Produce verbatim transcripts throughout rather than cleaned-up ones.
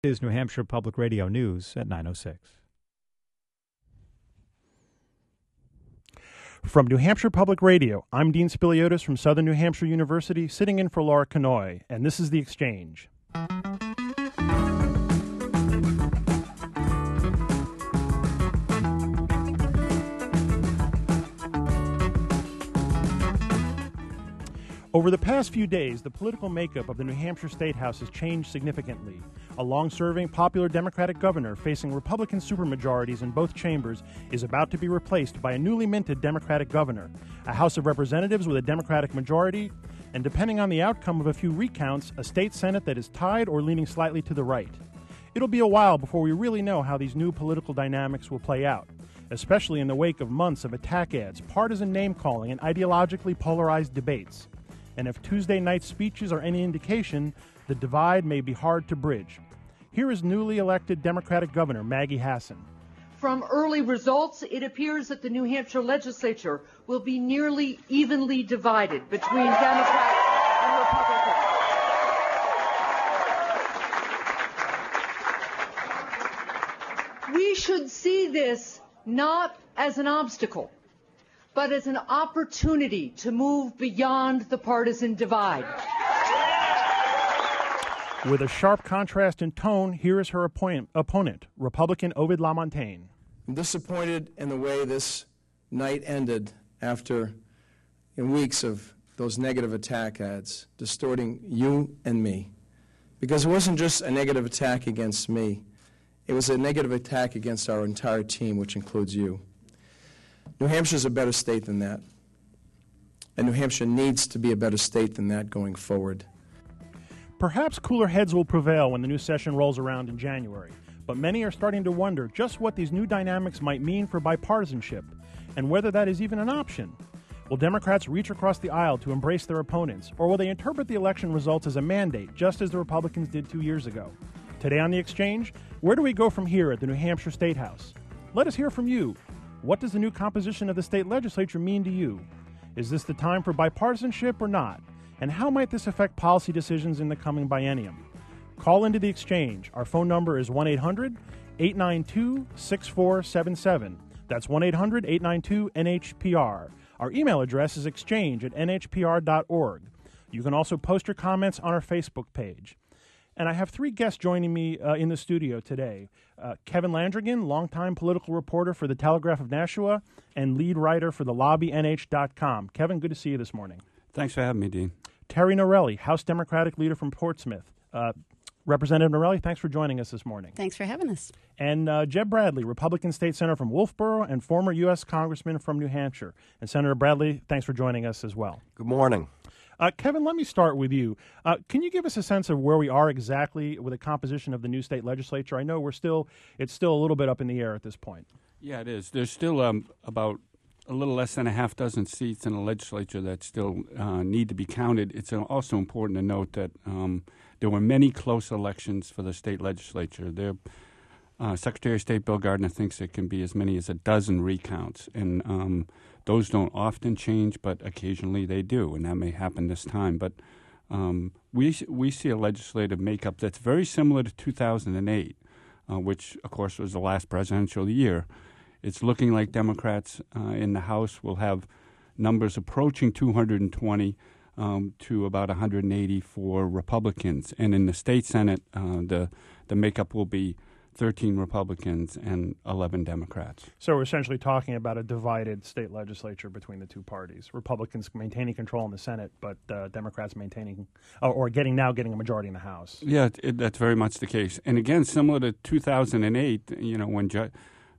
Is New Hampshire Public Radio News at nine oh six. From New Hampshire Public Radio, I'm Dean Spiliotis from Southern New Hampshire University, sitting in for Laura Kanoy, and this is The Exchange. Over the past few days, the political makeup of the New Hampshire State House has changed significantly. A long-serving, popular Democratic governor facing Republican supermajorities in both chambers is about to be replaced by a newly minted Democratic governor, a House of Representatives with a Democratic majority, and depending on the outcome of a few recounts, a state Senate that is tied or leaning slightly to the right. It'll be a while before we really know how these new political dynamics will play out, especially in the wake of months of attack ads, partisan name-calling, and ideologically polarized debates. And if Tuesday night's speeches are any indication, the divide may be hard to bridge. Here is newly elected Democratic Governor Maggie Hassan. From early results, it appears that the New Hampshire legislature will be nearly evenly divided between Democrats and Republicans. We should see this not as an obstacle, but as an opportunity to move beyond the partisan divide. With a sharp contrast in tone, here is her opponent, opponent Republican Ovid LaMontagne. I'm disappointed in the way this night ended after in weeks of those negative attack ads distorting you and me. Because it wasn't just a negative attack against me, it was a negative attack against our entire team, which includes you. New Hampshire is a better state than that, and New Hampshire needs to be a better state than that going forward. Perhaps cooler heads will prevail when the new session rolls around in January, but many are starting to wonder just what these new dynamics might mean for bipartisanship, and whether that is even an option. Will Democrats reach across the aisle to embrace their opponents, or will they interpret the election results as a mandate, just as the Republicans did two years ago? Today on The Exchange, where do we go from here at the New Hampshire State House? Let us hear from you. What does the new composition of the state legislature mean to you? Is this the time for bipartisanship or not? And how might this affect policy decisions in the coming biennium? Call into The Exchange. Our phone number is one eight hundred, eight nine two, six four seven seven. That's one eight hundred, eight nine two, N H P R. Our email address is exchange at N H P R dot org. You can also post your comments on our Facebook page. And I have three guests joining me uh, in the studio today. Uh, Kevin Landrigan, longtime political reporter for the Telegraph of Nashua and lead writer for the lobby N H dot com. Kevin, good to see you this morning. Thanks for having me, Dean. Terry Norelli, House Democratic leader from Portsmouth. Uh, Representative Norelli, thanks for joining us this morning. Thanks for having us. And uh, Jeb Bradley, Republican State Senator from Wolfboro and former U S Congressman from New Hampshire. And Senator Bradley, thanks for joining us as well. Good morning. Uh, Kevin, let me start with you. Uh, can you give us a sense of where we are exactly with the composition of the new state legislature? I know we're still, it's still a little bit up in the air at this point. Yeah, it is. There's still um, about a little less than a half dozen seats in the legislature that still uh, need to be counted. It's also important to note that um, there were many close elections for the state legislature. There, uh, Secretary of State Bill Gardner thinks it can be as many as a dozen recounts, and um, those don't often change, but occasionally they do, and that may happen this time. But um, we we see a legislative makeup that's very similar to two thousand eight, uh, which, of course, was the last presidential year. It's looking like Democrats uh, in the House will have numbers approaching two hundred twenty um, to about one hundred eighty for Republicans. And in the state Senate, uh, the, the makeup will be thirteen Republicans and eleven Democrats. So we're essentially talking about a divided state legislature between the two parties. Republicans maintaining control in the Senate, but uh, Democrats maintaining uh, or getting now getting a majority in the House. Yeah, it, that's very much the case. And again, similar to two thousand eight, you know, when Ju-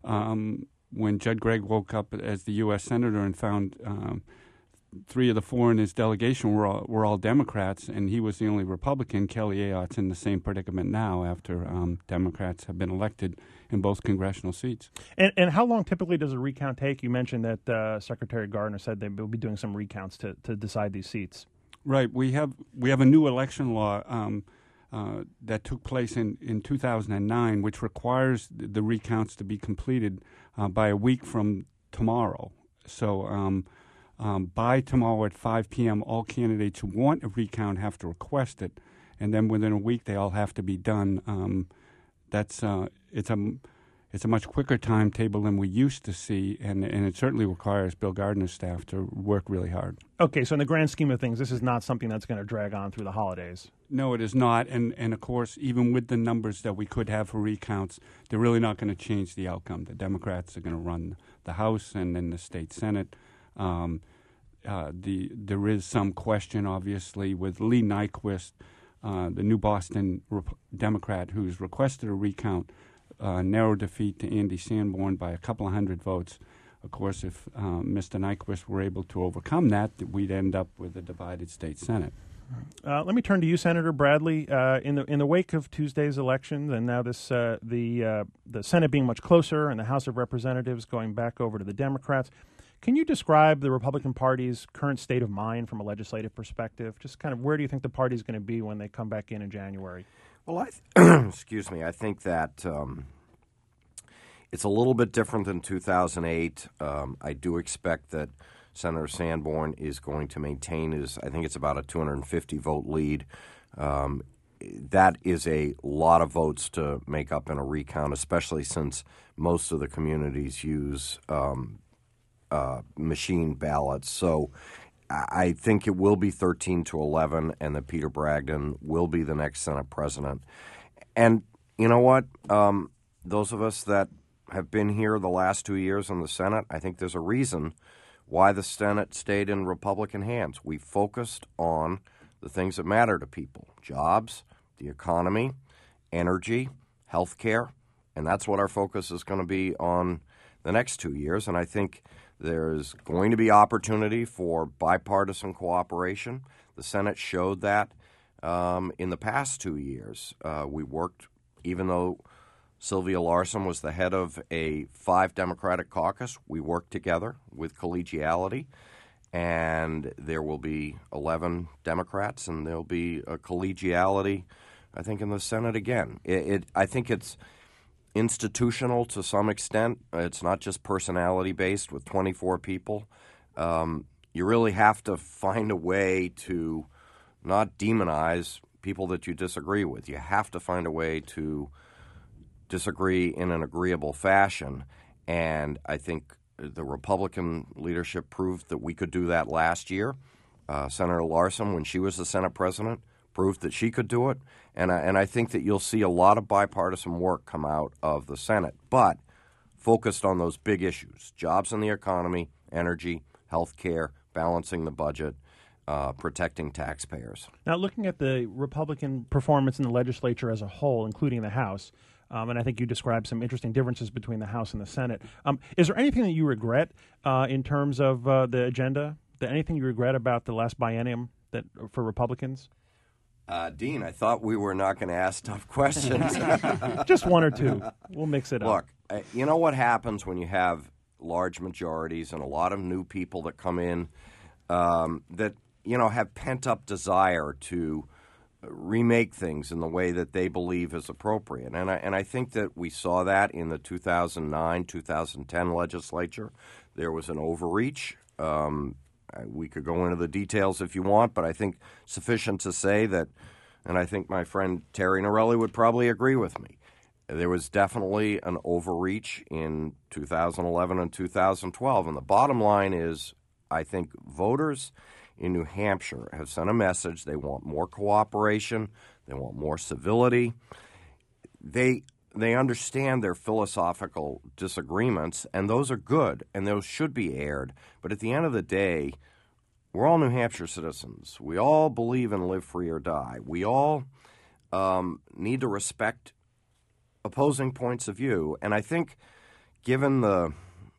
um, when Judd Gregg woke up as the U S Senator and found um, three of the four in his delegation were all, were all Democrats, and he was the only Republican. Kelly Ayotte's in the same predicament now after um, Democrats have been elected in both congressional seats. And, and how long typically does a recount take? You mentioned that uh, Secretary Gardner said they will be doing some recounts to, to decide these seats. Right. We have we have a new election law um, uh, that took place in, in two thousand nine, which requires the recounts to be completed uh, by a week from tomorrow. So um, um, by tomorrow at five p.m., all candidates who want a recount have to request it, and then within a week they all have to be done um, that's uh, it's a it's a much quicker timetable than we used to see, and and it certainly requires Bill Gardner's staff to work really hard. Okay, so in the grand scheme of things, this is not something that's going to drag on through the holidays. No, it is not, and and of course, even with the numbers that we could have for recounts, they're really not going to change the outcome. The Democrats are going to run the House and then the state Senate. Um, uh, the there is some question, obviously, with Lee Nyquist, uh, the new Boston Rep- Democrat, who's requested a recount. Uh, narrow defeat to Andy Sanborn by a couple of hundred votes. Of course, if uh, Mister Nyquist were able to overcome that, we'd end up with a divided state Senate. Uh, let me turn to you, Senator Bradley. Uh, in the in the wake of Tuesday's elections, and now this uh, the uh, the Senate being much closer, and the House of Representatives going back over to the Democrats, can you describe the Republican Party's current state of mind from a legislative perspective? Just kind of where do you think the party's going to be when they come back in in January? Well, I th- excuse me. I think that um, it's a little bit different than two thousand eight. Um, I do expect that Senator Sanborn is going to maintain his, I think it's about a two hundred fifty vote lead. Um, that is a lot of votes to make up in a recount, especially since most of the communities use um, uh, machine ballots. So I think it will be thirteen to eleven, and that Peter Bragdon will be the next Senate president. And you know what? Um, those of us that have been here the last two years in the Senate, I think there's a reason why the Senate stayed in Republican hands. We focused on the things that matter to people: jobs, the economy, energy, health care, and that's what our focus is going to be on the next two years. And I think there's going to be opportunity for bipartisan cooperation. The Senate showed that um, in the past two years. Uh, we worked, even though Sylvia Larson was the head of a five Democratic caucus, we worked together with collegiality. And there will be eleven Democrats, and there'll be a collegiality, I think, in the Senate again. It, it I think it's institutional to some extent. It's not just personality-based with twenty-four people. Um, you really have to find a way to not demonize people that you disagree with. You have to find a way to disagree in an agreeable fashion. And I think the Republican leadership proved that we could do that last year. Uh, Senator Larson, when she was the Senate president, proved that she could do it. And I, and I think that you'll see a lot of bipartisan work come out of the Senate, but focused on those big issues: jobs in the economy, energy, health care, balancing the budget, uh, protecting taxpayers. Now, looking at the Republican performance in the legislature as a whole, including the House, Um, and I think you described some interesting differences between the House and the Senate. Um, is there anything that you regret uh, in terms of uh, the agenda? That anything you regret about the last biennium that for Republicans? Uh, Dean, I thought we were not going to ask tough questions. Just one or two. We'll mix it up. Look, uh, you know what happens when you have large majorities and a lot of new people that come in um, that, you know, have pent-up desire to remake things in the way that they believe is appropriate. And I, and I think that we saw that in the two thousand nine, two thousand ten legislature. There was an overreach. Um, we could go into the details if you want, but I think sufficient to say that, and I think my friend Terry Norelli would probably agree with me, there was definitely an overreach in two thousand eleven and two thousand twelve. And the bottom line is, I think voters in New Hampshire have sent a message. They want more cooperation. They want more civility. They they understand their philosophical disagreements, and those are good, and those should be aired. But at the end of the day, we're all New Hampshire citizens. We all believe in live free or die. We all um, need to respect opposing points of view. And I think given the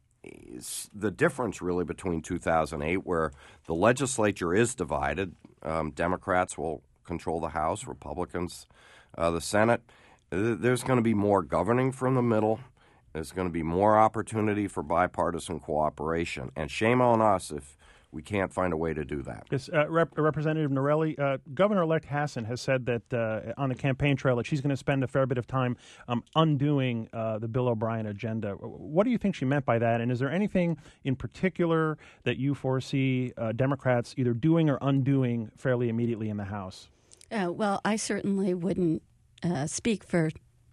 the difference really between two thousand eight, where the legislature is divided, um, Democrats will control the House, Republicans uh, the Senate. There's going to be more governing from the middle. There's going to be more opportunity for bipartisan cooperation. And shame on us if we can't find a way to do that. Yes, uh, Rep- Representative Norelli, uh, Governor-elect Hassan has said that uh, on the campaign trail that she's going to spend a fair bit of time um, undoing uh, the Bill O'Brien agenda. What do you think she meant by that? And is there anything in particular that you foresee uh, Democrats either doing or undoing fairly immediately in the House? Uh, well, I certainly wouldn't uh, speak for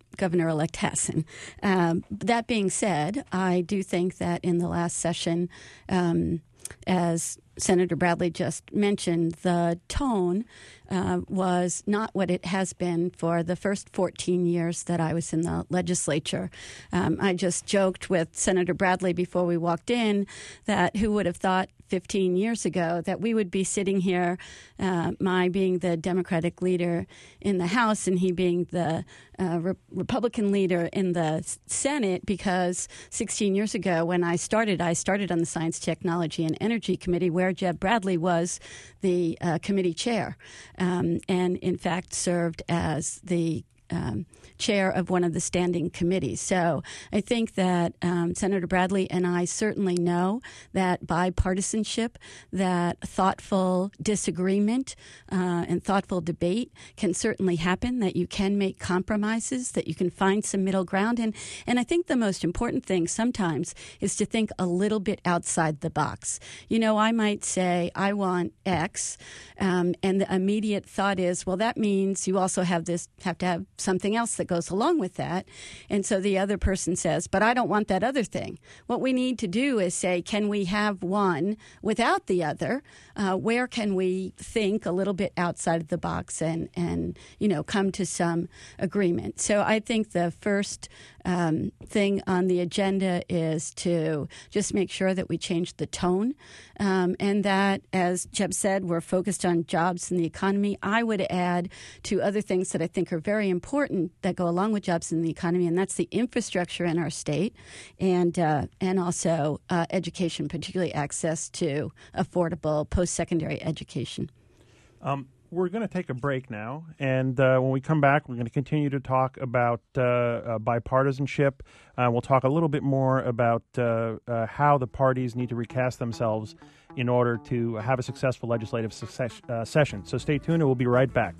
Governor-elect Hassan. Um, that being said, I do think that in the last session, um, as Senator Bradley just mentioned, the tone uh, was not what it has been for the first fourteen years that I was in the legislature. Um, I just joked with Senator Bradley before we walked in that who would have thought fifteen years ago that we would be sitting here, uh, my being the Democratic leader in the House and he being the uh, Re- Republican leader in the Senate, because sixteen years ago when I started, I started on the Science, Technology, and Energy Committee where Jeb Bradley was the uh, committee chair um, and, in fact, served as the Um, chair of one of the standing committees. So I think that um, Senator Bradley and I certainly know that bipartisanship, that thoughtful disagreement uh, and thoughtful debate can certainly happen, that you can make compromises, that you can find some middle ground. And, and I think the most important thing sometimes is to think a little bit outside the box. You know, I might say, I want X, um, and the immediate thought is, well, that means you also have this, have to have something else that goes along with that. And so the other person says, but I don't want that other thing. What we need to do is say, can we have one without the other? Uh, where can we think a little bit outside of the box and, and you know, come to some agreement? So I think the first um, thing on the agenda is to just make sure that we change the tone um, and that, as Jeb said, we're focused on jobs and the economy. I would add two other things that I think are very important that go along with jobs in the economy, and that's the infrastructure in our state and uh, and also uh, education, particularly access to affordable post-secondary education. Um, we're going to take a break now, and uh, when we come back, we're going to continue to talk about uh, uh, bipartisanship. Uh, we'll talk a little bit more about uh, uh, how the parties need to recast themselves in order to have a successful legislative success, uh, session. So stay tuned, and we'll be right back.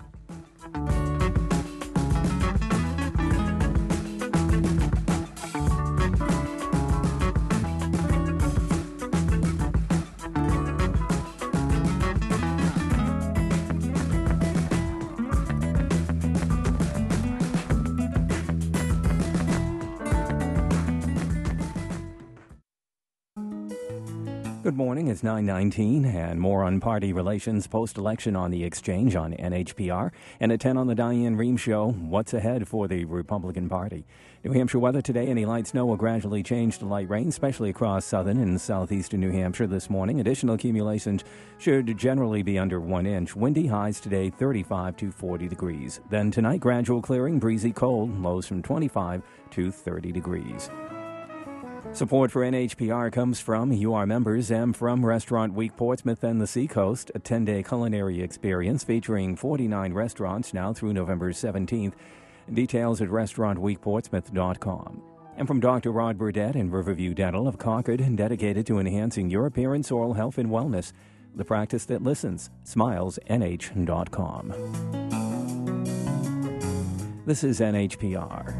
Good morning, it's nine nineteen, and more on party relations post-election on The Exchange on N H P R. And at ten on the Diane Rehm Show, what's ahead for the Republican Party? New Hampshire weather today, any light snow will gradually change to light rain, especially across southern and southeastern New Hampshire this morning. Additional accumulations should generally be under one inch. Windy, highs today thirty-five to forty degrees. Then tonight, gradual clearing, breezy cold, lows from twenty-five to thirty degrees. Support for N H P R comes from U R members and from Restaurant Week Portsmouth and the Seacoast, a ten-day culinary experience featuring forty-nine restaurants now through November seventeenth. Details at restaurant week portsmouth dot com. And from Doctor Rod Burdett in Riverview Dental of Concord, dedicated to enhancing your appearance, oral health, and wellness. The practice that listens. Smiles N H dot com. This is N H P R.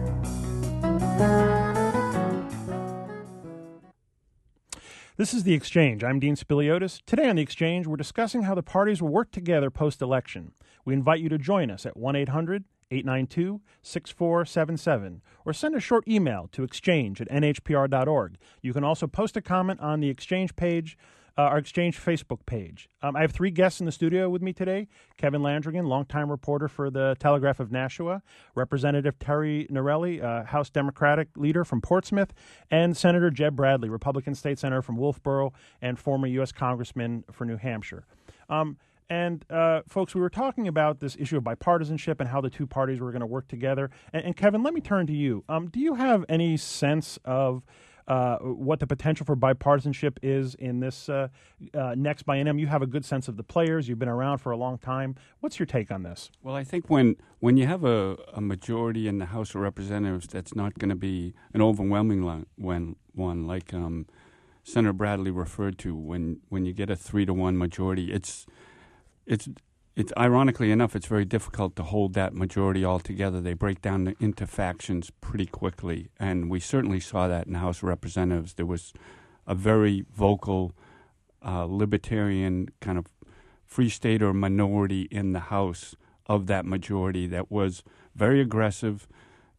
This is The Exchange. I'm Dean Spiliotis. Today on The Exchange, we're discussing how the parties will work together post-election. We invite you to join us at one eight hundred eight nine two six four seven seven or send a short email to exchange at n h p r dot org. You can also post a comment on the Exchange page, uh, our Exchange Facebook page. Um, I have three guests in the studio with me today. Kevin Landrigan, longtime reporter for the Telegraph of Nashua, Representative Terry Norelli, uh, House Democratic leader from Portsmouth, and Senator Jeb Bradley, Republican state senator from Wolfboro and former U S Congressman for New Hampshire. Um, And, uh, folks, we were talking about this issue of bipartisanship and how the two parties were going to work together. And, and, Kevin, let me turn to you. Um, do you have any sense of uh, what the potential for bipartisanship is in this uh, uh, next biennium? You have a good sense of the players. You've been around for a long time. What's your take on this? Well, I think when, when you have a, a majority in the House of Representatives that's not going to be an overwhelming one, when, one like um, Senator Bradley referred to, when, when you get a three to one majority, it's It's, it's ironically enough, it's very difficult to hold that majority all together. They break down the, into factions pretty quickly, and we certainly saw that in the House of Representatives. There was a very vocal uh, libertarian kind of free stater minority in the House of that majority that was very aggressive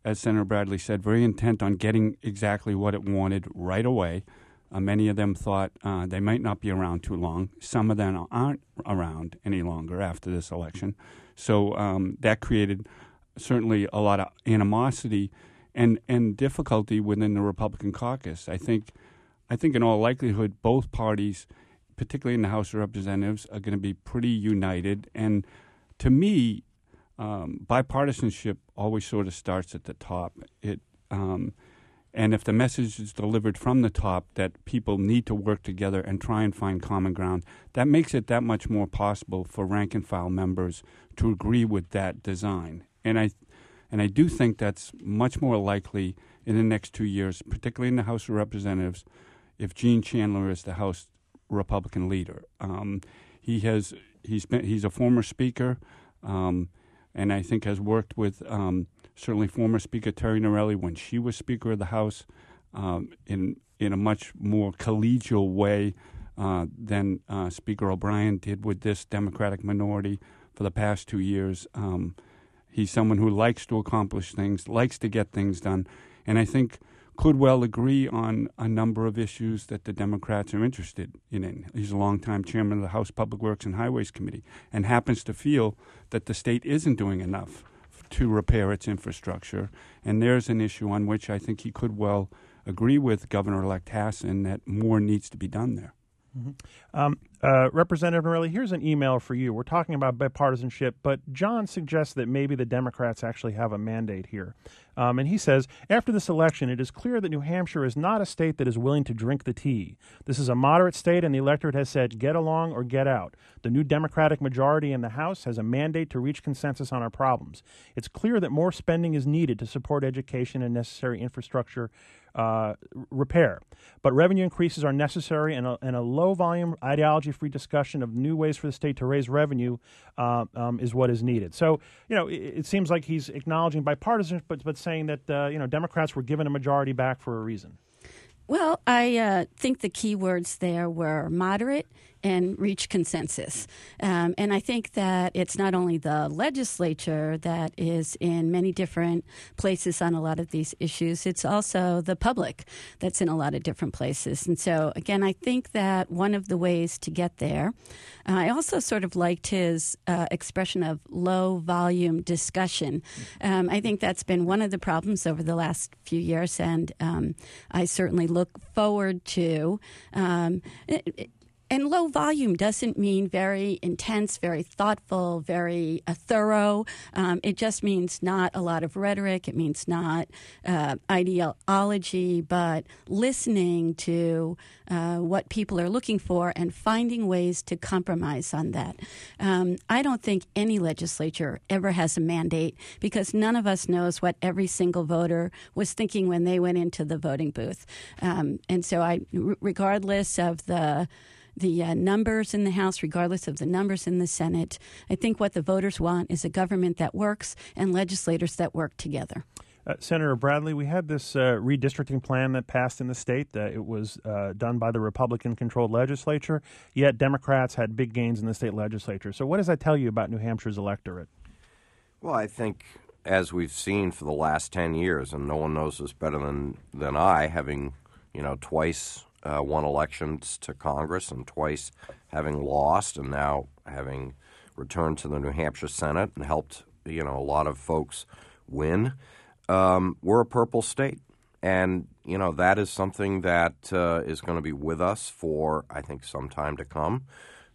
as Senator Bradley said, very intent on getting exactly what it wanted right away. Uh, many of them thought uh, they might not be around too long. Some of them aren't around any longer after this election. So um, that created certainly a lot of animosity and, and difficulty within the Republican caucus. I think, I think in all likelihood, both parties, particularly in the House of Representatives, are going to be pretty united. And to me, um, bipartisanship always sort of starts at the top. It um, And if the message is delivered from the top that people need to work together and try and find common ground, that makes it that much more possible for rank and file members to agree with that design. And I, and I do think that's much more likely in the next two years, particularly in the House of Representatives, if Gene Chandler is the House Republican leader. Um, he has he's been he's a former speaker, um, and I think has worked with. Um, Certainly, former Speaker Terry Norelli, when she was Speaker of the House, um, in in a much more collegial way uh, than uh, Speaker O'Brien did with this Democratic minority for the past two years. Um, he's someone who likes to accomplish things, likes to get things done, and I think could well agree on a number of issues that the Democrats are interested in. He's a longtime chairman of the House Public Works and Highways Committee and happens to feel that the state isn't doing enough to repair its infrastructure. And there's an issue on which I think he could well agree with Governor-elect Hassan that more needs to be done there. Mm-hmm. Um, uh, Representative Norelli, here's an email for you. We're talking about bipartisanship, but John suggests that maybe the Democrats actually have a mandate here. Um, and he says, after this election, it is clear that New Hampshire is not a state that is willing to drink the tea. This is a moderate state, and the electorate has said, get along or get out. The new Democratic majority in the House has a mandate to reach consensus on our problems. It's clear that more spending is needed to support education and necessary infrastructure uh, repair. But revenue increases are necessary, and a, and a low-volume, ideology-free discussion of new ways for the state to raise revenue uh, um, is what is needed. So, you know, it, it seems like he's acknowledging bipartisanship, but, but saying that, uh, you know, Democrats were given a majority back for a reason. Well, I uh, think the key words there were moderate and reach consensus. Um, and I think that it's not only the legislature that is in many different places on a lot of these issues, it's also the public that's in a lot of different places. And so, again, I think that one of the ways to get there, uh, I also sort of liked his uh, expression of low-volume discussion. Um, I think that's been one of the problems over the last few years, and um, I certainly look forward to um, it, it, And low volume doesn't mean very intense, very thoughtful, very uh, thorough. Um, it just means not a lot of rhetoric. It means not uh, ideology, but listening to uh, what people are looking for and finding ways to compromise on that. Um, I don't think any legislature ever has a mandate because none of us knows what every single voter was thinking when they went into the voting booth. Um, and so I, r- regardless of the the uh, numbers in the House, regardless of the numbers in the Senate, I think what the voters want is a government that works and legislators that work together. Uh, Senator Bradley, we had this uh, redistricting plan that passed in the state. Uh, it was uh, done by the Republican-controlled legislature, yet Democrats had big gains in the state legislature. So what does that tell you about New Hampshire's electorate? Well, I think, as we've seen for the last ten years, and no one knows this better than, than I, having, you know, twice Uh, won elections to Congress and twice having lost and now having returned to the New Hampshire Senate and helped, you know, a lot of folks win. Um, we're a purple state. And, you know, that is something that uh, is going to be with us for, I think, some time to come.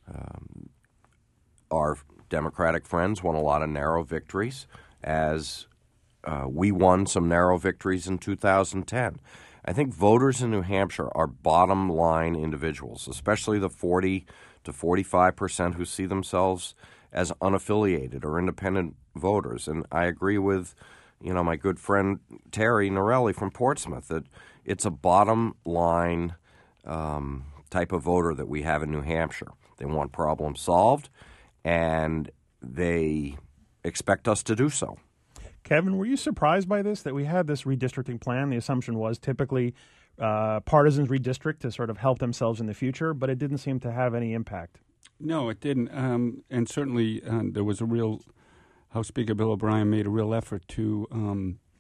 Um, our Democratic friends won a lot of narrow victories as uh, we won some narrow victories in two thousand ten. I think voters in New Hampshire are bottom line individuals, especially the forty to forty-five percent who see themselves as unaffiliated or independent voters. And I agree with, you know, my good friend Terry Norelli from Portsmouth that it's a bottom line um, type of voter that we have in New Hampshire. They want problems solved, and they expect us to do so. Kevin, were you surprised by this, that we had this redistricting plan? The assumption was typically uh, partisans redistrict to sort of help themselves in the future, but it didn't seem to have any impact. No, it didn't. Um, and certainly uh, there was a real, House Speaker Bill O'Brien made a real effort to um,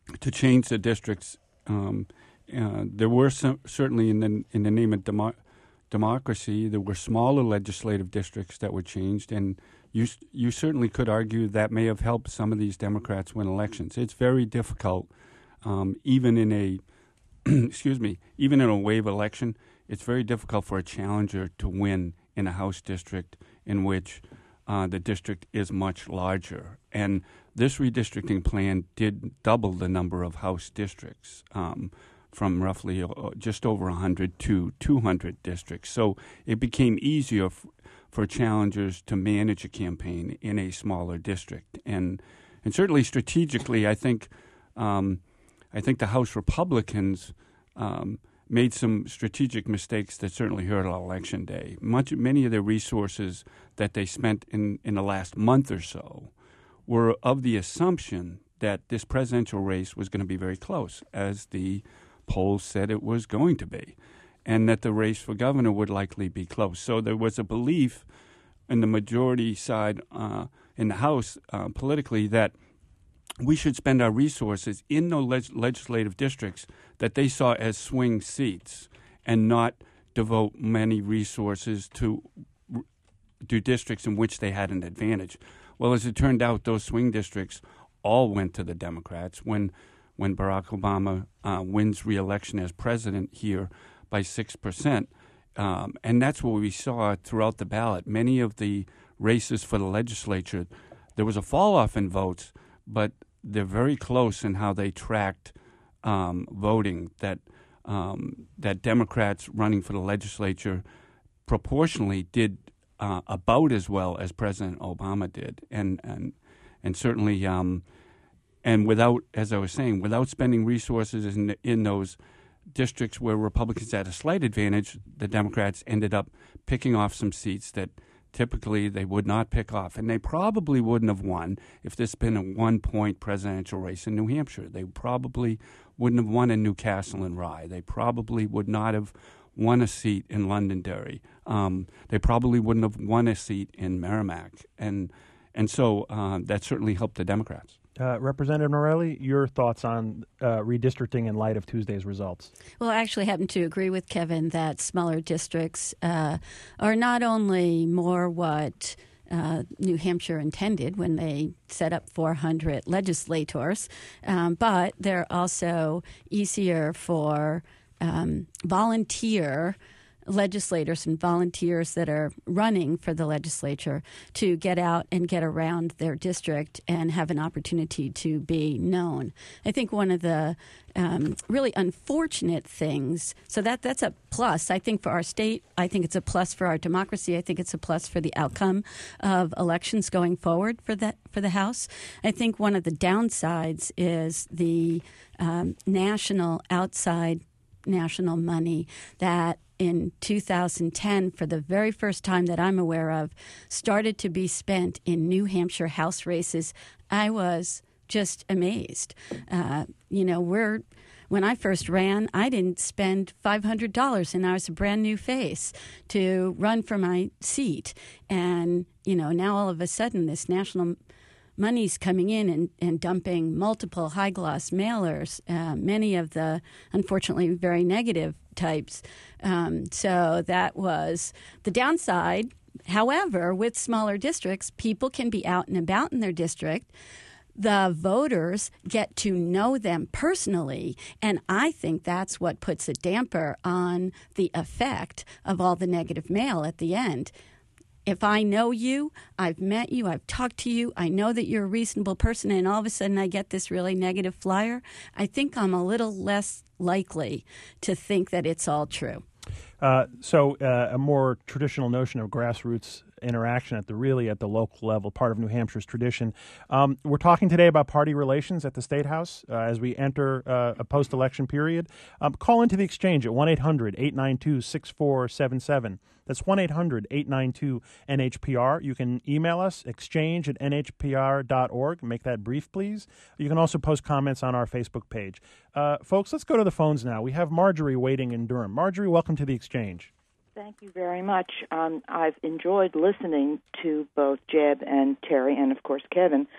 to change the districts. Um, uh, there were some, certainly in the in the name of demo- democracy, there were smaller legislative districts that were changed, and you you certainly could argue that may have helped some of these Democrats win elections. It's very difficult, um, even in a excuse me, even in a wave election, it's very difficult for a challenger to win in a House district in which uh, the district is much larger. And this redistricting plan did double the number of House districts, um, from roughly uh, just over one hundred to two hundred districts. So it became easier f- for challengers to manage a campaign in a smaller district. And and certainly strategically, I think um, I think the House Republicans um, made some strategic mistakes that certainly hurt on Election Day. Much, many of the resources that they spent in, in the last month or so were of the assumption that this presidential race was going to be very close, as the polls said it was going to be, and that the race for governor would likely be close. So there was a belief in the majority side uh, in the House uh, politically that we should spend our resources in those leg- legislative districts that they saw as swing seats and not devote many resources to r- to districts in which they had an advantage. Well, as it turned out, those swing districts all went to the Democrats when when Barack Obama uh, wins re-election as president here by six percent. Um, and that's what we saw throughout the ballot. Many of the races for the legislature, there was a fall-off in votes, but they're very close in how they tracked um, voting, that um, that Democrats running for the legislature proportionally did uh, about as well as President Obama did. And and, and certainly, um, and without, as I was saying, without spending resources in, in those districts where Republicans had a slight advantage, the Democrats ended up picking off some seats that typically they would not pick off. And they probably wouldn't have won if this had been a one-point presidential race in New Hampshire. They probably wouldn't have won in Newcastle and Rye. They probably would not have won a seat in Londonderry. Um, they probably wouldn't have won a seat in Merrimack. And and so uh, that certainly helped the Democrats. Uh, Representative Norelli, your thoughts on uh, redistricting in light of Tuesday's results? Well, I actually happen to agree with Kevin that smaller districts uh, are not only more what uh, New Hampshire intended when they set up four hundred legislators, um, but they're also easier for um, volunteer legislators and volunteers that are running for the legislature to get out and get around their district and have an opportunity to be known. I think one of the um, really unfortunate things, so that that's a plus, I think, for our state. I think it's a plus for our democracy. I think it's a plus for the outcome of elections going forward for that for the House. I think one of the downsides is the um, national outside national money that in two thousand ten, for the very first time that I'm aware of, started to be spent in New Hampshire House races. I was just amazed. Uh, you know, we're when I first ran, I didn't spend five hundred dollars, and I was a brand new face to run for my seat. And, you know, now all of a sudden this national money's coming in and, and dumping multiple high-gloss mailers, uh, many of the, unfortunately, very negative types. Um, so that was the downside. However, with smaller districts, people can be out and about in their district. The voters get to know them personally, and I think that's what puts a damper on the effect of all the negative mail at the end. If I know you, I've met you, I've talked to you, I know that you're a reasonable person, and all of a sudden I get this really negative flyer, I think I'm a little less likely to think that it's all true. Uh, so uh, a more traditional notion of grassroots interaction at the really at the local level, part of New Hampshire's tradition. Um, we're talking today about party relations at the State House uh, as we enter uh, a post-election period. Um, call into the Exchange at one eight hundred eight nine two six four seven seven. That's one eight hundred eight nine two N H P R. You can email us, exchange at N H P R dot org. Make that brief, please. You can also post comments on our Facebook page. Uh, folks, let's go to the phones now. We have Marjorie waiting in Durham. Marjorie, welcome to the Exchange. Thank you very much. Um, I've enjoyed listening to both Jeb and Terry and, of course, Kevin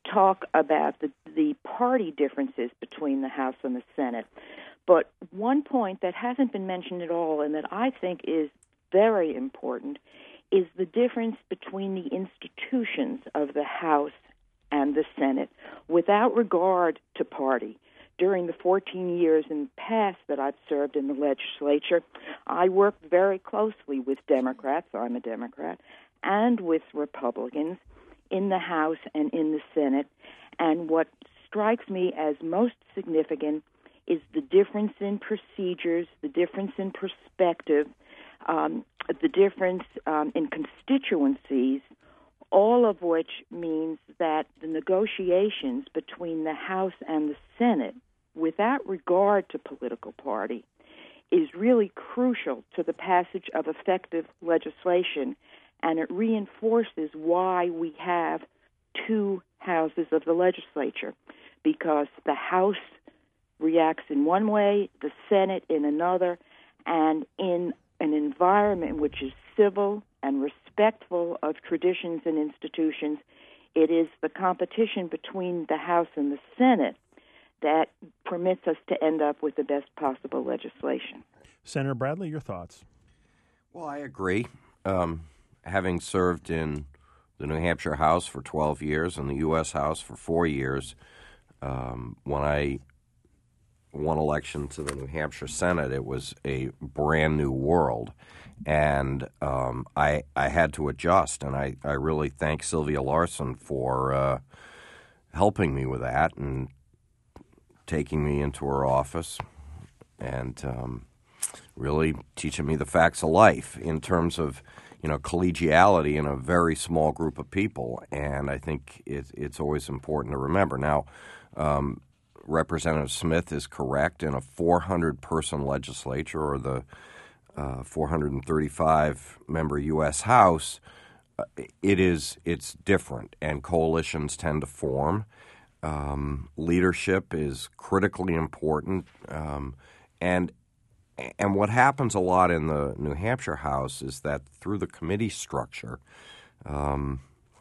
talk about the, the party differences between the House and the Senate. But one point that hasn't been mentioned at all and that I think is very important is the difference between the institutions of the House and the Senate without regard to party. During the fourteen years in the past that I've served in the legislature, I worked very closely with Democrats, I'm a Democrat, and with Republicans in the House and in the Senate. And what strikes me as most significant is the difference in procedures, the difference in perspective, um, the difference um, in constituencies, all of which means that the negotiations between the House and the Senate, without regard to political party, is really crucial to the passage of effective legislation, and it reinforces why we have two houses of the legislature, because the House reacts in one way, the Senate in another, and in an environment which is civil and respectful of traditions and institutions, it is the competition between the House and the Senate that permits us to end up with the best possible legislation. Senator Bradley, your thoughts? Well, I agree. Um, having served in the New Hampshire House for twelve years and the U S House for four years, um, when I won election to the New Hampshire Senate, it was a brand new world. And um, I I had to adjust, and I, I really thank Sylvia Larson for uh, helping me with that and taking me into her office and um, really teaching me the facts of life in terms of, you know, collegiality in a very small group of people. And I think it, it's always important to remember. Now, um, Representative Smith is correct. In a four hundred person legislature, or the uh, four hundred thirty-five member U S House, uh, it is it's different, and coalitions tend to form. Um, leadership is critically important, um, and and what happens a lot in the New Hampshire House is that through the committee structure, um,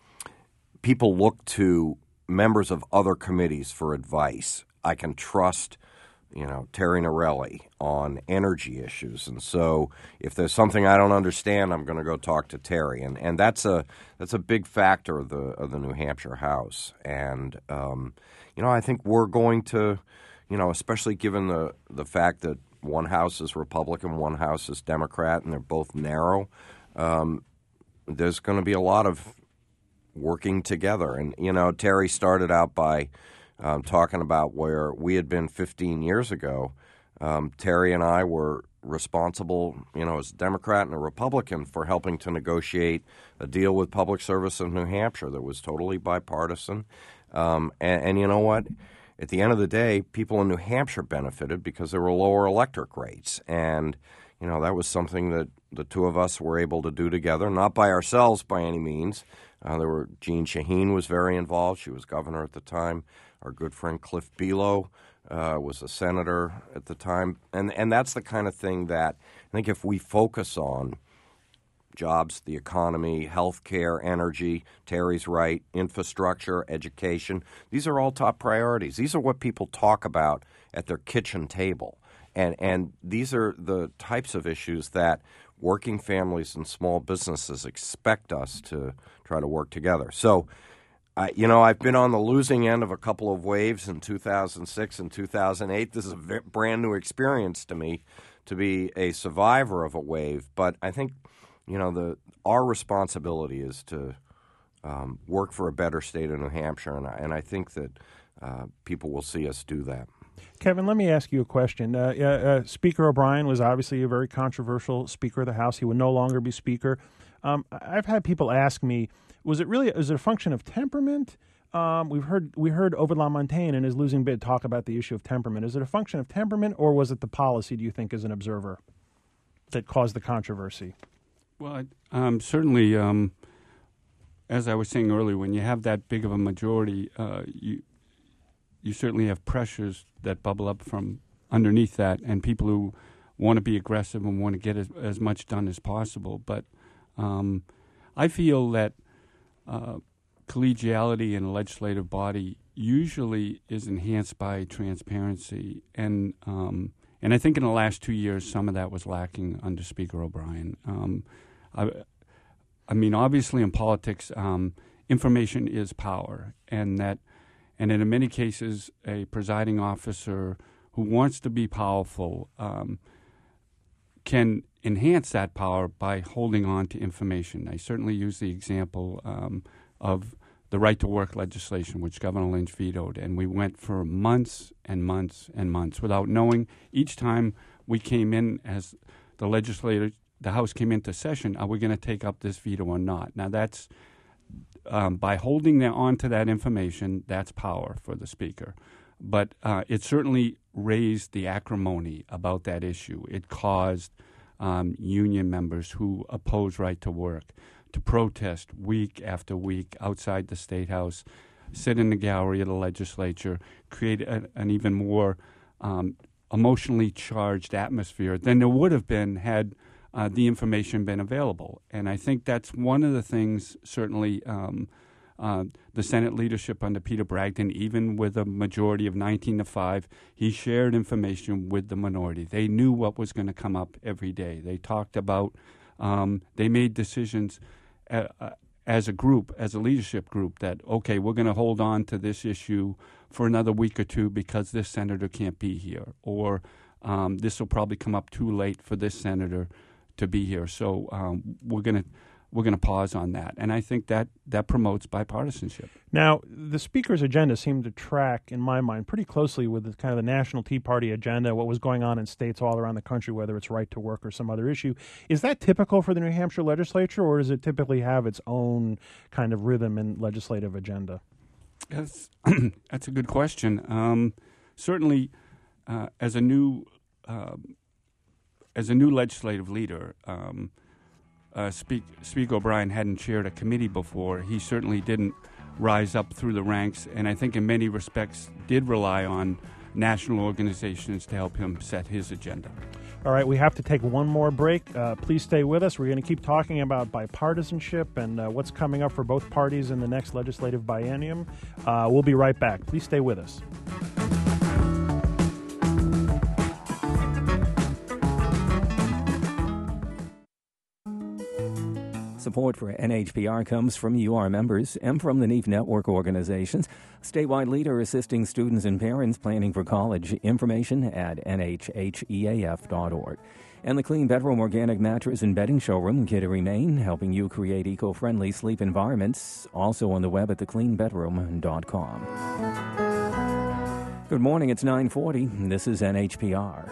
people look to members of other committees for advice. I can trust, you know, Terry Norelli on energy issues, and so if there's something I don't understand, I'm going to go talk to Terry, and and that's a that's a big factor of the of the New Hampshire House, and um, you know, I think we're going to, you know, especially given the the fact that one house is Republican, one house is Democrat, and they're both narrow, um, there's going to be a lot of working together, and you know, Terry started out by Um, talking about where we had been fifteen years ago. Um, Terry and I were responsible, you know, as a Democrat and a Republican, for helping to negotiate a deal with Public Service of New Hampshire that was totally bipartisan. Um, and, and you know what? At the end of the day, people in New Hampshire benefited because there were lower electric rates. And, you know, that was something that the two of us were able to do together, not by ourselves by any means. Uh, there were Jean Shaheen was very involved. She was governor at the time. Our good friend Cliff Belo uh, was a senator at the time. And and that's the kind of thing that I think if we focus on jobs, the economy, health care, energy, Terry's right, infrastructure, education, these are all top priorities. These are what people talk about at their kitchen table. And and these are the types of issues that working families and small businesses expect us to try to work together. So, uh, you know, I've been on the losing end of a couple of waves in two thousand six and two thousand eight. This is a v- brand new experience to me to be a survivor of a wave. But I think, you know, the our responsibility is to um, work for a better state of New Hampshire, and I, and I think that uh, people will see us do that. Kevin, let me ask you a question. Uh, uh, uh, Speaker O'Brien was obviously a very controversial Speaker of the House. He would no longer be Speaker. Um, I've had people ask me, was it really is it a function of temperament? Um, we've heard we heard Ovid LaMontagne in his losing bid talk about the issue of temperament. Is it a function of temperament, or was it the policy, do you think, as an observer, that caused the controversy? Well, um, certainly, um, as I was saying earlier, when you have that big of a majority, uh, you you certainly have pressures that bubble up from underneath that, and people who want to be aggressive and want to get as, as much done as possible. But um, I feel that uh, collegiality in a legislative body usually is enhanced by transparency, and um, and I think in the last two years some of that was lacking under Speaker O'Brien. Um, I, I mean, obviously in politics, um, information is power, and that, and in many cases, a presiding officer who wants to be powerful um, can enhance that power by holding on to information. I certainly use the example um, of the right-to-work legislation, which Governor Lynch vetoed, and we went for months and months and months without knowing. Each time we came in as the legislature, the House came into session, are we going to take up this veto or not? Now, that's um, by holding the, on to that information, that's power for the Speaker. But uh, it certainly raised the acrimony about that issue. It caused um, union members who oppose right to work to protest week after week outside the State House, sit in the gallery of the legislature, create a, an even more um, emotionally charged atmosphere than there would have been had uh, the information been available. And I think that's one of the things, certainly, um, uh, the Senate leadership under Peter Bragdon, even with a majority of nineteen to five, he shared information with the minority. They knew what was going to come up every day. They talked about, um, they made decisions Uh, uh, as a group, as a leadership group, that, okay, we're going to hold on to this issue for another week or two because this senator can't be here, or um, this will probably come up too late for this senator to be here. So um, we're going to we're going to pause on that, and I think that that promotes bipartisanship. Now, the Speaker's agenda seemed to track, in my mind, pretty closely with the, kind of the National Tea Party agenda, what was going on in states all around the country, whether it's right to work or some other issue. Is that typical for the New Hampshire legislature, or does it typically have its own kind of rhythm and legislative agenda? That's, that's a good question. Um, certainly, uh, as a new uh, as a new legislative leader, um, Uh, Speak, Speaker O'Brien hadn't chaired a committee before. He certainly didn't rise up through the ranks, and I think in many respects did rely on national organizations to help him set his agenda. All right, we have to take one more break. Uh, please stay with us. We're going to keep talking about bipartisanship and uh, what's coming up for both parties in the next legislative biennium. Uh, we'll be right back. Please stay with us. Support for N H P R comes from you, our members, and from the Neef Network organizations, statewide leader assisting students and parents planning for college. Information at N H H E A F dot org. And the Clean Bedroom Organic Mattress and Bedding Showroom, Kittery, Maine, helping you create eco-friendly sleep environments. Also on the web at the clean bedroom dot com. Good morning, it's nine forty. This is N H P R.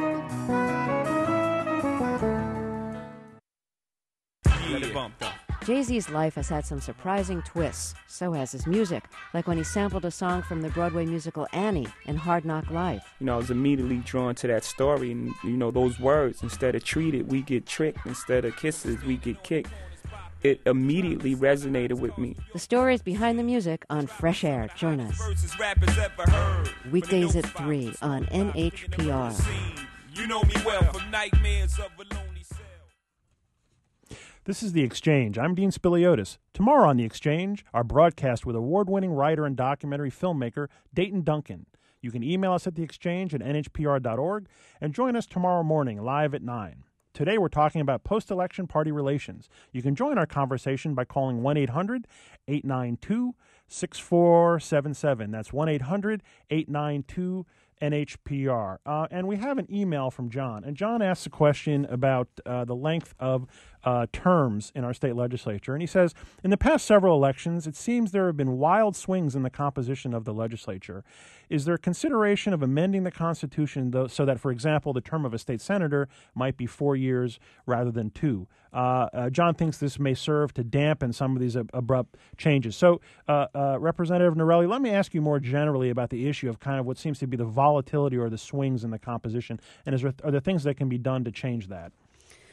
Jay-Z's life has had some surprising twists. So has his music, like when he sampled a song from the Broadway musical Annie in Hard Knock Life. You know, I was immediately drawn to that story, and, you know, those words, instead of treated, we get tricked. Instead of kisses, we get kicked. It immediately resonated with me. The stories behind the music on Fresh Air. Join us. Weekdays at three on N H P R. You know me well from nightmares of a lonely cell. This is The Exchange. I'm Dean Spiliotis. Tomorrow on The Exchange, our broadcast with award-winning writer and documentary filmmaker Dayton Duncan. You can email us at the exchange at N H P R dot org and join us tomorrow morning live at nine. Today we're talking about post-election party relations. You can join our conversation by calling one eight hundred eight nine two six four seven seven. That's one eight hundred eight nine two N H P R. Uh, and we have an email from John. And John asks a question about uh, the length of uh, terms in our state legislature. And he says, in the past several elections, it seems there have been wild swings in the composition of the legislature. Is there consideration of amending the Constitution though, so that, for example, the term of a state senator might be four years rather than two? Uh, uh, John thinks this may serve to dampen some of these ab- abrupt changes. So, uh, uh, Representative Norelli, let me ask you more generally about the issue of kind of what seems to be the volatility or the swings in the composition, and is there, are there things that can be done to change that?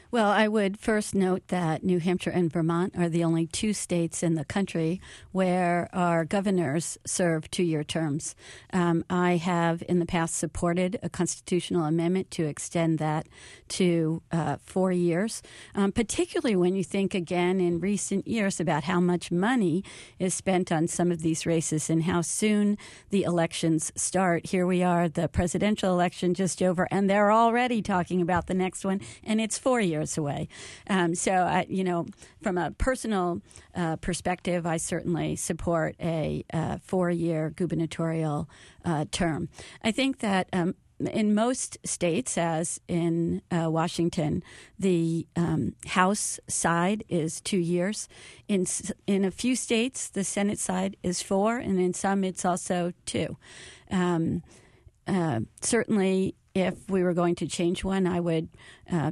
Well, I would first note that New Hampshire and Vermont are the only two states in the country where our governors serve two-year terms. Um, I have in the past supported a constitutional amendment to extend that to uh, four years, um, particularly when you think, again, in recent years about how much money is spent on some of these races and how soon the elections start. Here we are, the presidential election just over, and they're already talking about the next one, and it's four years away. Um, so, I, you know, from a personal uh, perspective, I certainly support a uh, four-year gubernatorial uh, term. I think that um, in most states, as in uh, Washington, the um, House side is two years. In in a few states, the Senate side is four, and in some, it's also two. Um, uh, certainly, if we were going to change one, I would uh,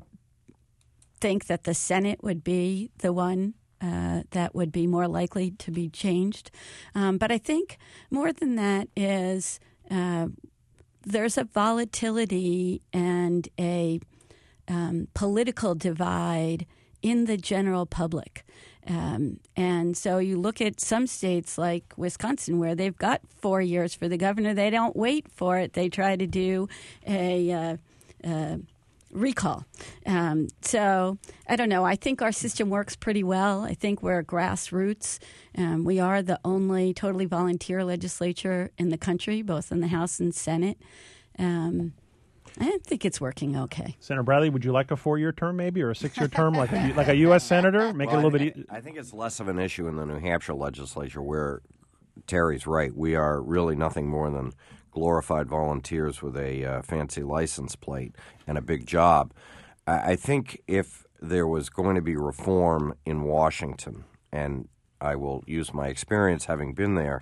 think that the Senate would be the one uh, that would be more likely to be changed. Um, but I think more than that is uh, there's a volatility and a um, political divide in the general public. Um, and so you look at some states like Wisconsin where they've got four years for the governor. They don't wait for it. They try to do a uh, uh, recall. Um, so I don't know. I think our system works pretty well. I think we're grassroots. Um, we are the only totally volunteer legislature in the country, both in the House and Senate. Um, I think it's working okay. Senator Bradley, would you like a four-year term maybe or a six-year term like a, like a U S senator? Make well, it a little I bit think, I think it's less of an issue in the New Hampshire legislature where Terry's right. We are really nothing more than glorified volunteers with a uh, fancy license plate and a big job. I, I think if there was going to be reform in Washington, and I will use my experience having been there,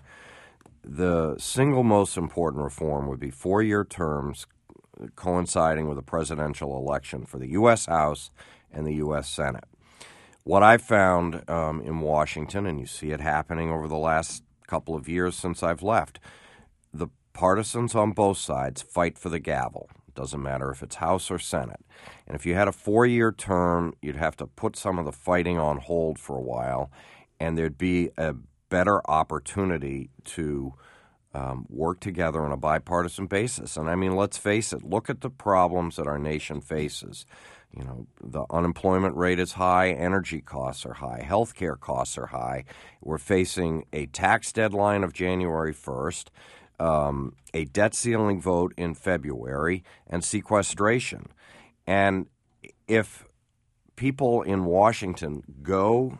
the single most important reform would be four-year terms coinciding with a presidential election for the U S House and the U S Senate. What I found um, in Washington, and you see it happening over the last couple of years since I've left, the partisans on both sides fight for the gavel. It doesn't matter if it's House or Senate. And if you had a four-year term, you'd have to put some of the fighting on hold for a while, and there'd be a better opportunity to Um, work together on a bipartisan basis. And I mean, let's face it, look at the problems that our nation faces. You know, the unemployment rate is high, energy costs are high, healthcare costs are high. We're facing a tax deadline of January first, um, a debt ceiling vote in February, and sequestration. And if people in Washington go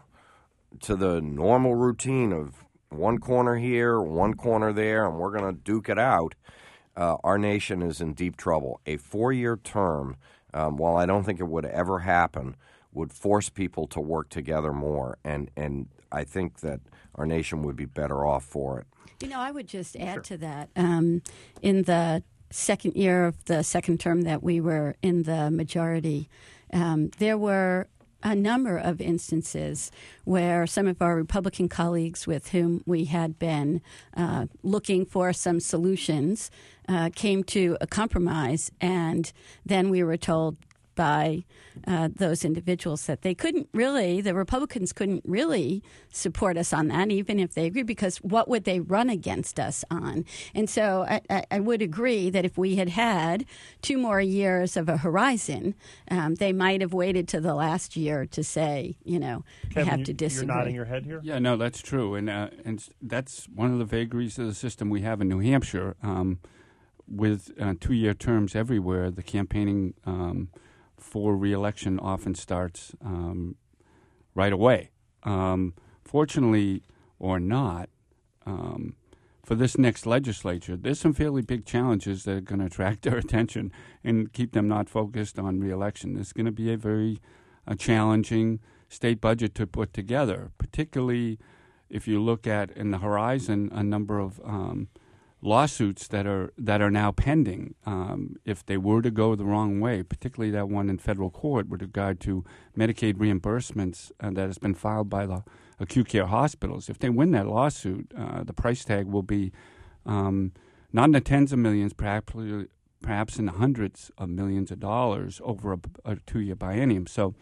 to the normal routine of one corner here, one corner there, and we're going to duke it out, uh, our nation is in deep trouble. A four-year term, um, while I don't think it would ever happen, would force people to work together more, and, and I think that our nation would be better off for it. You know, I would just add sure. to that. Um, in the second year of the second term that we were in the majority, um, there were a number of instances where some of our Republican colleagues with whom we had been uh, looking for some solutions uh, came to a compromise, and then we were told by uh, those individuals that they couldn't really, the Republicans couldn't really support us on that, even if they agreed, because what would they run against us on? And so I, I, I would agree that if we had had two more years of a horizon, um, they might have waited to the last year to say, you know, Kevin, we have you, to disagree. You're nodding your head here? Yeah, no, that's true. And, uh, and that's one of the vagaries of the system we have in New Hampshire. Um, with uh, two-year terms everywhere, the campaigning um, for re-election often starts um, right away. Um, fortunately or not, um, for this next legislature, there's some fairly big challenges that are going to attract their attention and keep them not focused on re-election. It's going to be a very uh, challenging state budget to put together, particularly if you look at in the horizon a number of um, lawsuits that are that are now pending. Um, if they were to go the wrong way, particularly that one in federal court with regard to Medicaid reimbursements uh, that has been filed by the acute care hospitals, if they win that lawsuit, uh, the price tag will be um, not in the tens of millions, perhaps perhaps in the hundreds of millions of dollars over a, a two-year biennium. So,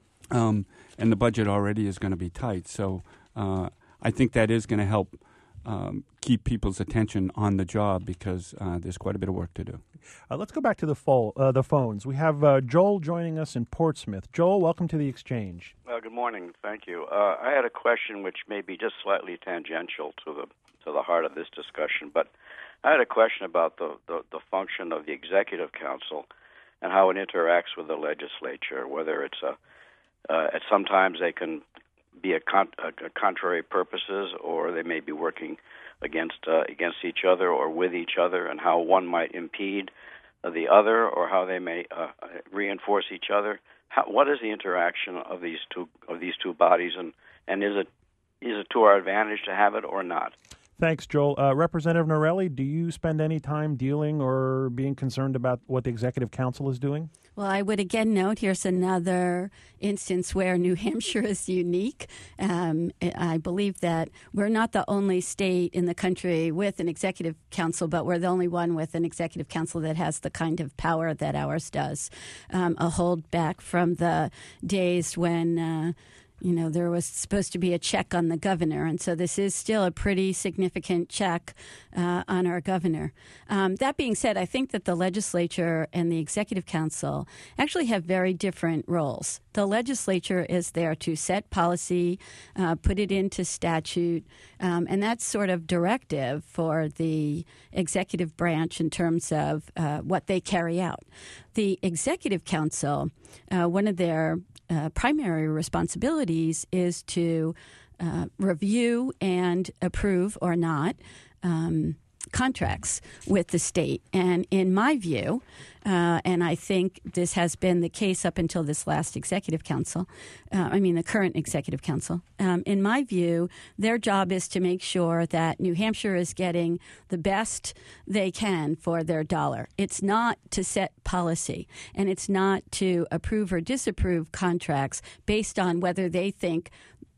um, and the budget already is going to be tight. So uh, I think that is going to help um, keep people's attention on the job because uh, there's quite a bit of work to do. Uh, let's go back to the, fo- uh, the phones. We have uh, Joel joining us in Portsmouth. Joel, welcome to the Exchange. Well, good morning. Thank you. Uh, I had a question which may be just slightly tangential to the to the heart of this discussion, but I had a question about the, the, the function of the Executive Council and how it interacts with the legislature, whether it's a, uh, at sometimes they can be a, con- a, a contrary purposes or they may be working against uh, against each other or with each other, and how one might impede uh, the other or how they may uh, reinforce each other. How, what is the interaction of these two of these two bodies, and, and is it is it to our advantage to have it or not? Thanks, Joel. Uh, Representative Norelli, do you spend any time dealing or being concerned about what the Executive Council is doing? Well, I would again note here's another instance where New Hampshire is unique. Um, I believe that we're not the only state in the country with an executive council, but we're the only one with an executive council that has the kind of power that ours does. Um, a hold back from the days when uh, you know, there was supposed to be a check on the governor, and so this is still a pretty significant check uh, on our governor. Um, that being said, I think that the legislature and the executive council actually have very different roles. The legislature is there to set policy, uh, put it into statute, um, and that's sort of directive for the executive branch in terms of uh, what they carry out. The executive council, uh, one of their Uh, primary responsibilities is to uh, review and approve or not um, contracts with the state. And in my view, uh, and I think this has been the case up until this last executive council, uh, I mean the current executive council, um, in my view, their job is to make sure that New Hampshire is getting the best they can for their dollar. It's not to set policy, and it's not to approve or disapprove contracts based on whether they think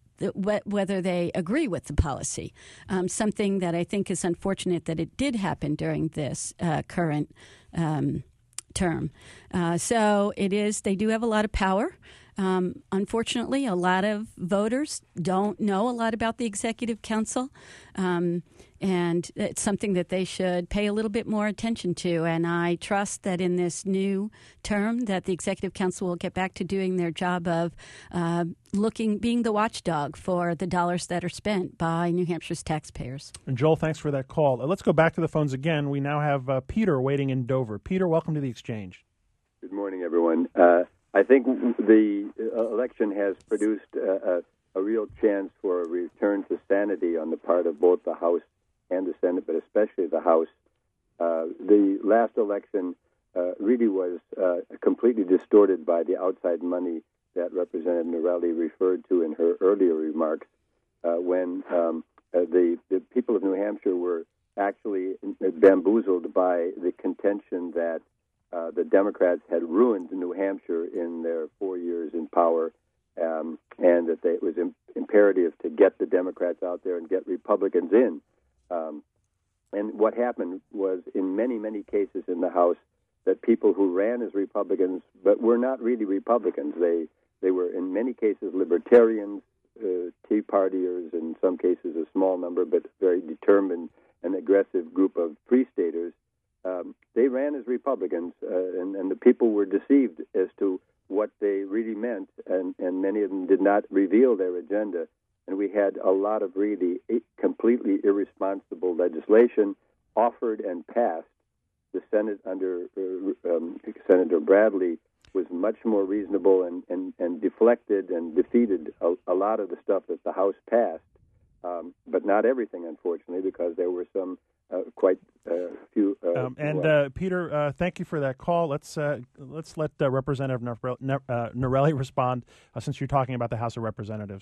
whether they agree with the policy. Um, something that I think is unfortunate that it did happen during this uh, current um, term. Uh, so it is, they do have a lot of power. Um, unfortunately, a lot of voters don't know a lot about the Executive Council, um, and it's something that they should pay a little bit more attention to. And I trust that in this new term that the Executive Council will get back to doing their job of uh, looking, being the watchdog for the dollars that are spent by New Hampshire's taxpayers. And Joel, thanks for that call. Uh, let's go back to the phones again. We now have uh, Peter waiting in Dover. Peter, welcome to the Exchange. Good morning, everyone. Uh, I think the election has produced a, a, a real chance for a return to sanity on the part of both the House and the Senate, but especially the House. Uh, the last election uh, really was uh, completely distorted by the outside money that Representative Norelli referred to in her earlier remarks, uh, when um, uh, the, the people of New Hampshire were actually bamboozled by the contention that Uh, the Democrats had ruined New Hampshire in their four years in power, um, and that they, it was im- imperative to get the Democrats out there and get Republicans in. Um, and what happened was, in many, many cases in the House, that people who ran as Republicans but were not really Republicans. They they were, in many cases, libertarians, uh, Tea Partiers, in some cases a small number, but very determined and aggressive group of Free Staters. Um, they ran as Republicans, uh, and, and the people were deceived as to what they really meant, and, and many of them did not reveal their agenda. And we had a lot of really completely irresponsible legislation offered and passed. The Senate under uh, um, Senator Bradley was much more reasonable and, and, and deflected and defeated a, a lot of the stuff that the House passed, um, but not everything, unfortunately, because there were some Uh, quite a uh, few. Uh, um, and uh, Peter, uh, thank you for that call. Let's uh, let's let uh, Representative Norelli respond, uh, since you're talking about the House of Representatives.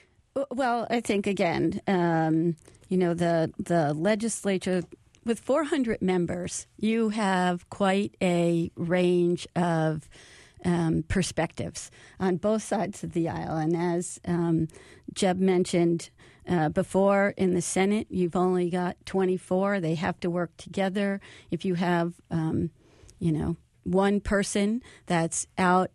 Well, I think again, um, you know, the the legislature with four hundred members, you have quite a range of um, perspectives on both sides of the aisle, and as um, Jeb mentioned. Uh, before, in the Senate, you've only got twenty-four. They have to work together. If you have um, you know, one person that's out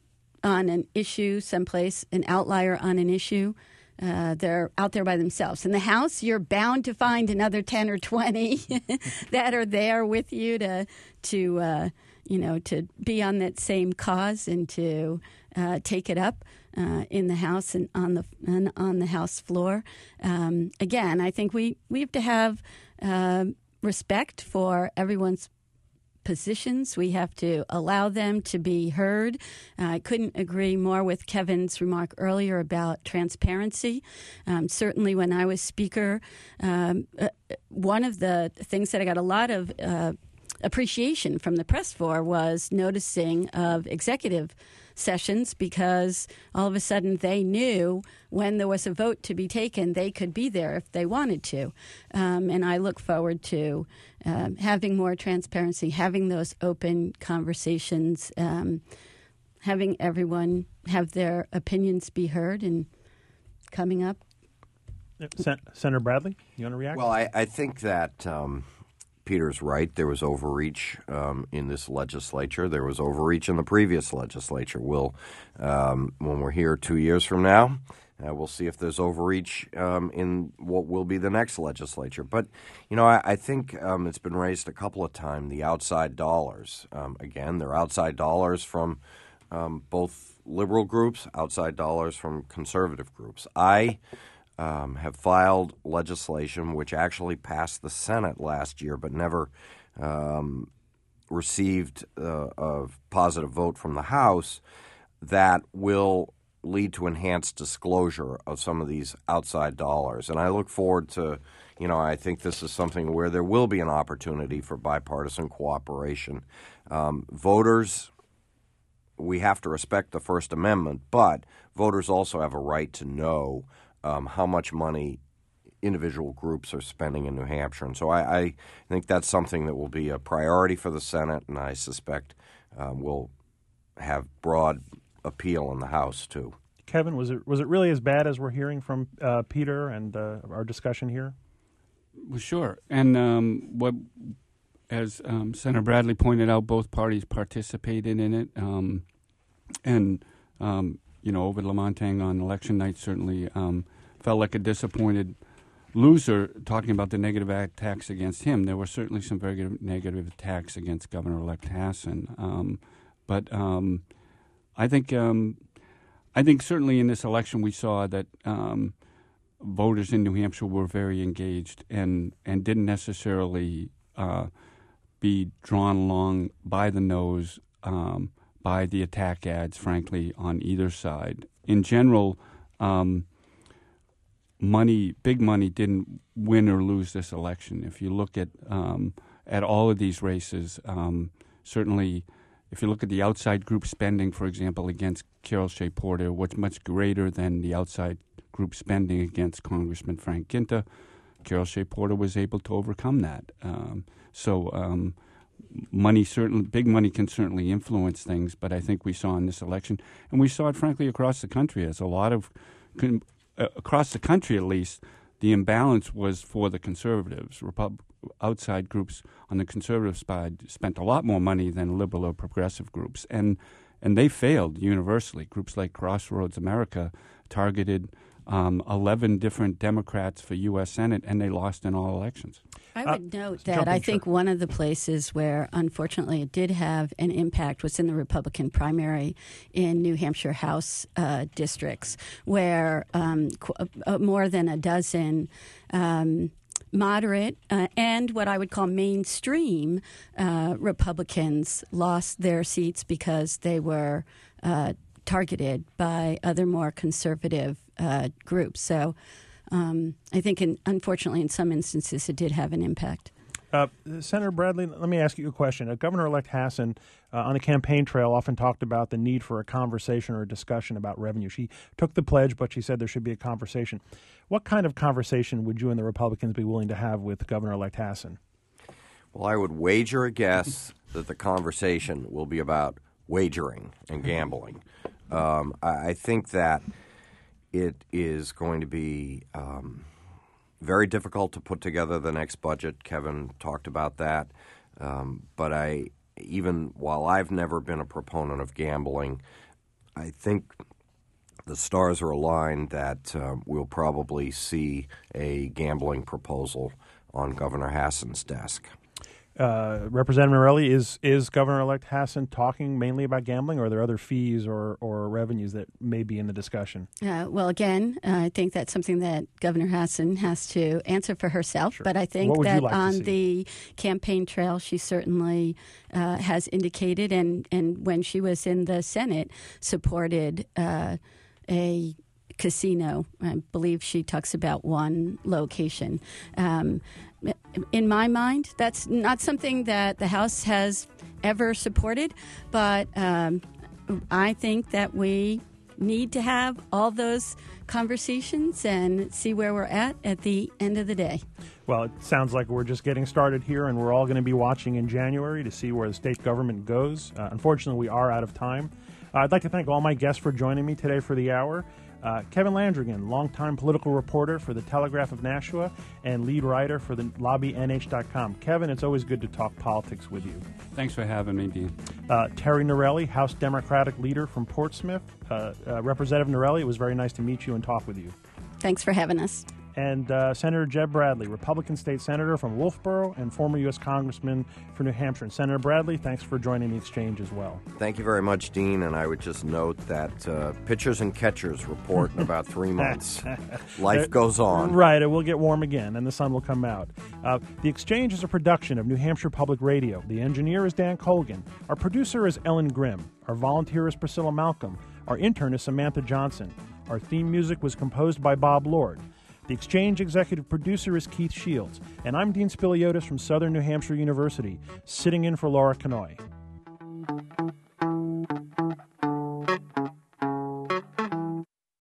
on an issue someplace, an outlier on an issue. Uh, they're out there by themselves. In the House, you're bound to find another ten or twenty that are there with you to, to uh, you know, to be on that same cause and to uh, take it up uh, in the House and on the and on the House floor. Um, again, I think we, we have to have uh, respect for everyone's positions. We have to allow them to be heard. Uh, I couldn't agree more with Kevin's remark earlier about transparency. Um, certainly when I was Speaker, um, uh, one of the things that I got a lot of uh, appreciation from the press for was noticing of executive sessions, because all of a sudden they knew when there was a vote to be taken, they could be there if they wanted to. Um, and I look forward to um, having more transparency, having those open conversations, um, having everyone have their opinions be heard, and coming up. Sen- Senator Bradley, you want to react? Well, I, I think that um, Peter's right. There was overreach um, in this legislature. There was overreach in the previous legislature. We'll, um, when we're here two years from now, uh, we'll see if there's overreach um, in what will be the next legislature. But, you know, I, I think um, it's been raised a couple of times, the outside dollars. Um, again, they're outside dollars from um, both liberal groups, outside dollars from conservative groups. I... Um, have filed legislation which actually passed the Senate last year but never um, received uh, a positive vote from the House that will lead to enhanced disclosure of some of these outside dollars. And I look forward to, you know, I think this is something where there will be an opportunity for bipartisan cooperation. Um, voters, we have to respect the First Amendment, but voters also have a right to know Um, how much money individual groups are spending in New Hampshire. And so I, I think that's something that will be a priority for the Senate, and I suspect um, will have broad appeal in the House, too. Kevin, was it was it really as bad as we're hearing from uh, Peter and uh, our discussion here? Well, sure. And um, what, as um, Senator Bradley pointed out, both parties participated in it. Um, and um, you know, Ovid Lamontagne on election night certainly um, felt like a disappointed loser, talking about the negative attacks against him. There were certainly some very good negative attacks against Governor-elect Hassan. Um, but um, I think um, I think certainly in this election we saw that um, voters in New Hampshire were very engaged and, and didn't necessarily uh, be drawn along by the nose um, by the attack ads, frankly, on either side. In general, um, money, big money, didn't win or lose this election. If you look at um, at all of these races, um, certainly, if you look at the outside group spending, for example, against Carol Shea Porter, what's much greater than the outside group spending against Congressman Frank Ginta, Carol Shea Porter was able to overcome that. Um, so. Um, Money certainly, big money can certainly influence things, but I think we saw in this election, and we saw it frankly across the country, as a lot of, con, uh, across the country at least, the imbalance was for the conservatives. Repub- outside groups on the conservative side spent a lot more money than liberal or progressive groups, and and they failed universally. Groups like Crossroads America targeted um, eleven different Democrats for U S Senate, and they lost in all elections. I would uh, note that I think sure. one of the places where, unfortunately, it did have an impact was in the Republican primary in New Hampshire House uh, districts, where um, qu- uh, more than a dozen um, moderate uh, and what I would call mainstream uh, Republicans lost their seats because they were uh, targeted by other more conservative uh, groups. So um, I think, in, unfortunately, in some instances, it did have an impact. Uh, Senator Bradley, let me ask you a question. Uh, Governor-elect Hassan, uh, on the campaign trail, often talked about the need for a conversation or a discussion about revenue. She took the pledge, but she said there should be a conversation. What kind of conversation would you and the Republicans be willing to have with Governor-elect Hassan? Well, I would wager a guess that the conversation will be about wagering and gambling. Um, I, I think that it is going to be um, very difficult to put together the next budget. Kevin talked about that. Um, but I even while I've never been a proponent of gambling, I think the stars are aligned that uh, we'll probably see a gambling proposal on Governor Hassan's desk. Uh, Representative Norelli, is is Governor-elect Hassan talking mainly about gambling, or are there other fees or, or revenues that may be in the discussion? Uh, well, again, uh, I think that's something that Governor Hassan has to answer for herself. Sure. But I think What would you that like to on see? the campaign trail, she certainly uh, has indicated, and, and when she was in the Senate, supported uh, a casino. I believe she talks about one location. Um, in my mind, that's not something that the House has ever supported, but um, I think that we need to have all those conversations and see where we're at at the end of the day. Well, it sounds like we're just getting started here, and we're all going to be watching in January to see where the state government goes. Uh, unfortunately, we are out of time. Uh, I'd like to thank all my guests for joining me today for the hour. Uh, Kevin Landrigan, longtime political reporter for the Telegraph of Nashua and lead writer for the lobby N H dot com. Kevin, it's always good to talk politics with you. Thanks for having me, Dean. Uh, Terry Norelli, House Democratic leader from Portsmouth. Uh, uh, Representative Norelli, it was very nice to meet you and talk with you. Thanks for having us. And uh, Senator Jeb Bradley, Republican state senator from Wolfboro and former U S congressman for New Hampshire. And Senator Bradley, thanks for joining the exchange as well. Thank you very much, Dean. And I would just note that uh, pitchers and catchers report in about three months. Life goes on. Right. It will get warm again, and the sun will come out. Uh, the exchange is a production of New Hampshire Public Radio. The engineer is Dan Colgan. Our producer is Ellen Grimm. Our volunteer is Priscilla Malcolm. Our intern is Samantha Johnson. Our theme music was composed by Bob Lord. The Exchange executive producer is Keith Shields, and I'm Dean Spiliotis from Southern New Hampshire University, sitting in for Laura Kanoy.